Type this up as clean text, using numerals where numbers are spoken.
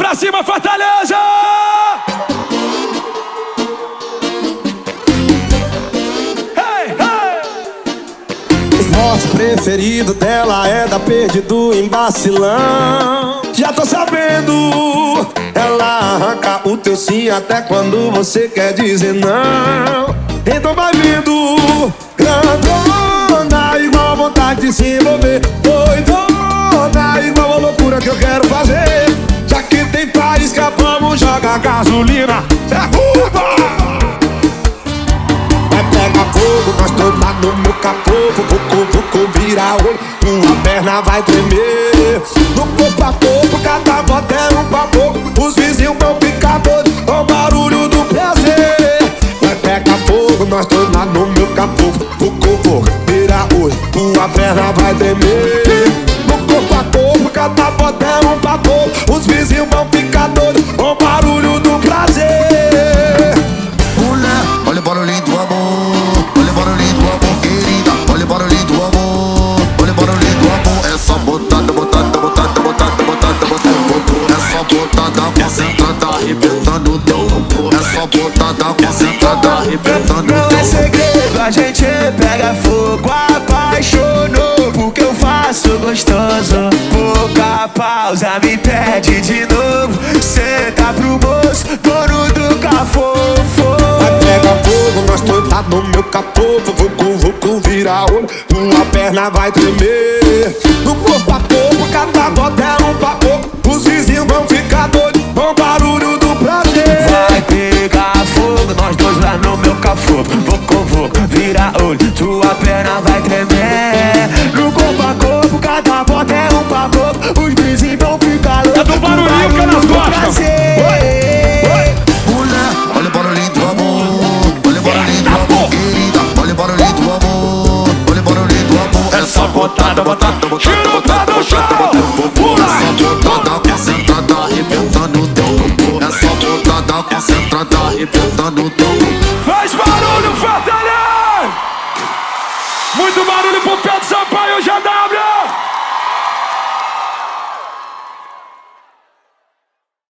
Pra cima, Fortaleza! Hey, hey! O esporte preferido dela é dar perdido em vacilão. Já tô sabendo, ela arranca o teu sim até quando você quer dizer não. Então vai vindo, grandona, igual a vontade de se envolver. Doidona, igual a loucura que eu quero fazer. Já que tem faísca, vamos jogar gasolina. Derruba! Vai pegar fogo, nós tô lá no meu capô. Vou virar olho, tua perna vai tremer. No corpo a corpo, cada volta é um papo. Os vizinhos vão ficar doidos com o barulho do prazer. Vai pegar fogo, nós tô lá no meu capô. Vou virar olho, tua perna vai tremer. No corpo a corpo, cada volta é um papo. Os vizinhos vão ficar doidos com o barulho do prazer. Olha o barulhinho do amor, olha o barulhinho do amor, querida. Olha o barulhinho do amor, olha o barulhinho do amor. É só botada, botada, botada, botada, botada, botada. É só botada concentrada, arrebentando o teu corpo. É só botada concentrada, arrebentando o não teu é segredo, a gente pega fogo. Apaixonou porque eu faço gostoso. Pouca pausa, me pede de novo. Senta pro moço, dono do cafofo. Pega fogo, nós tô lá no meu capô. Vou virar olho, tua perna vai tremer. No corpo a corpo, cada volta é um papo. Os vizinhos vão ficar doidos com o barulho do prazer. Vai pegar fogo, nós dois lá no meu cafofo. Vou virar olho, tua perna vai tremer. No corpo a corpo, cada volta é um papo. Os vizinhos vão ficar loucos. É do barulhinho que elas gostam. olha o barulhinho do amor, olha o barulhinho do amor, querida. Olha o barulhinho do amor, olha o barulhinho do amor. É só botada, botada, botada, botada, botada, botada. É só botada concentrada, arrebentando o teu corpo. É só botada concentrada, arrebentando o teu corpo. Faz barulho, Fortaleza! Muito barulho pro Pedro Sampaio, já dá